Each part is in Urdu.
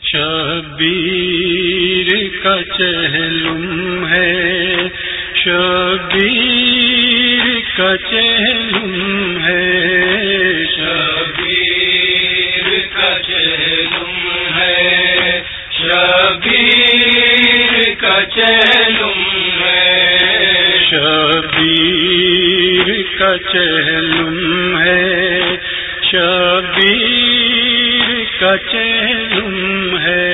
شبیر کا چہلم ہے، شبیر کا چہلم ہے، شبیر کا چہلم ہے، شبیر کا چہلم ہے، شبیر کا چہلم ہے، شبیر کا چہلم ہے،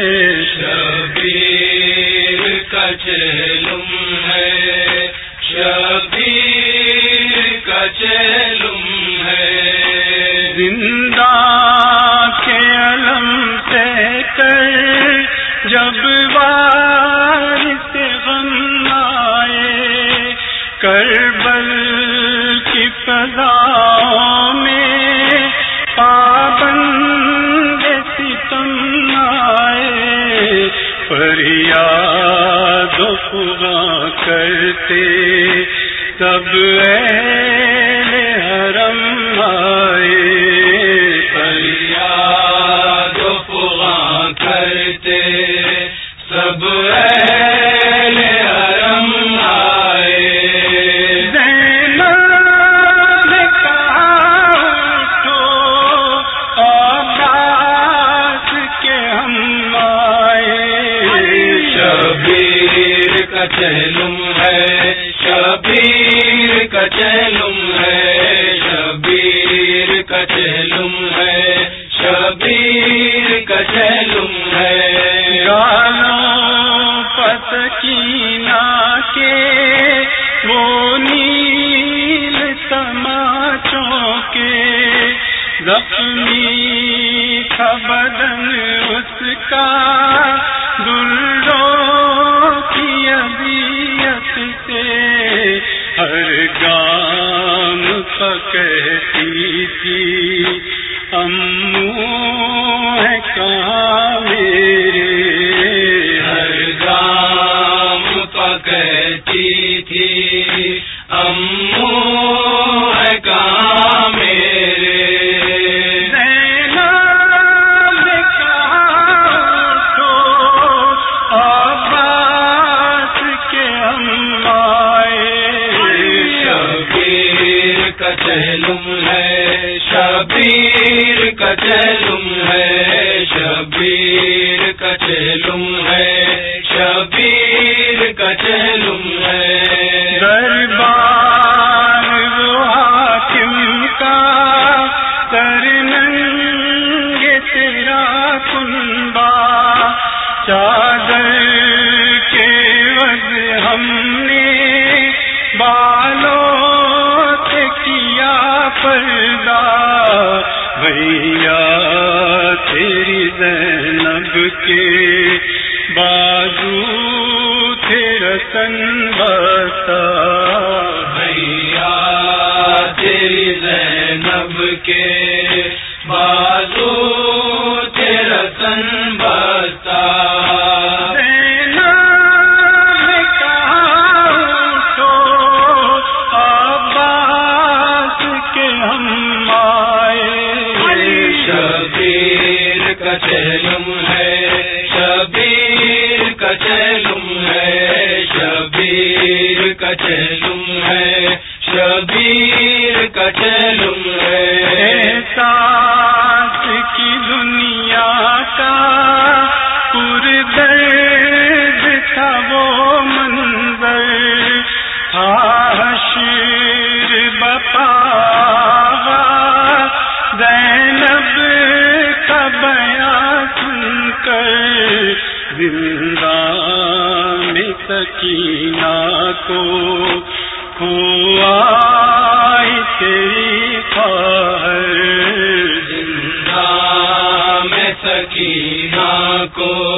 شبیر کا چہلم ہے، شبیر کا چہلم ہے، زندہ کے علم سے کر جب وارث غم آئے، کربل کی فضاؤں میں پابند ستم آئے، فریاد و فغاں کرتے سب اہل حرم آئے، فریاد و فغاں کرتے سب اہل حرم آئے، زینب کا اٹھو عباس کے ہم آئے، شبیر کا چہلم ہے، شبیر کا چہلم ہے، شبیر کا چہلم ہے، شبیر کا چہلم ہے، گالوں پسکینہ کے وہ نیل تماچوں کے، زخمی تھا بدن اس کا دروں کی اذیت سے، ہر گام کا کہتی تھی اموں ہے کہاں میرے، ہر گام کا کہتی تھی اموں ہے کہاں میرے، زینب کا اٹھو عباس کے ہم آئے، شبیر کا چہلم ہے، شبیر کا چہلم ہے، شبیر کا چہلم ہے، شبیر کا چہلم ہے، دربار وہ حاکم کا ترنگ تیرا کنبا، چادر کے وز ہم نے بالوں سے کیا پردہ، بھیا تیری زینب کے بازو تھے رتن بسا، بھیا تیری زینب کے بازو تھے رتن بسا، چہلم ہے، شبیر کا چہلم ہے، شبیر کا چہلم ہے، شبیر کا چہلم ہے، احساس کی دنیا کا پردرد تھا وہ منظر، حشر بپا زینب کا بیان سن کر، زندان سکینہ کو آئی تیری خواہر، زندان سکینہ کو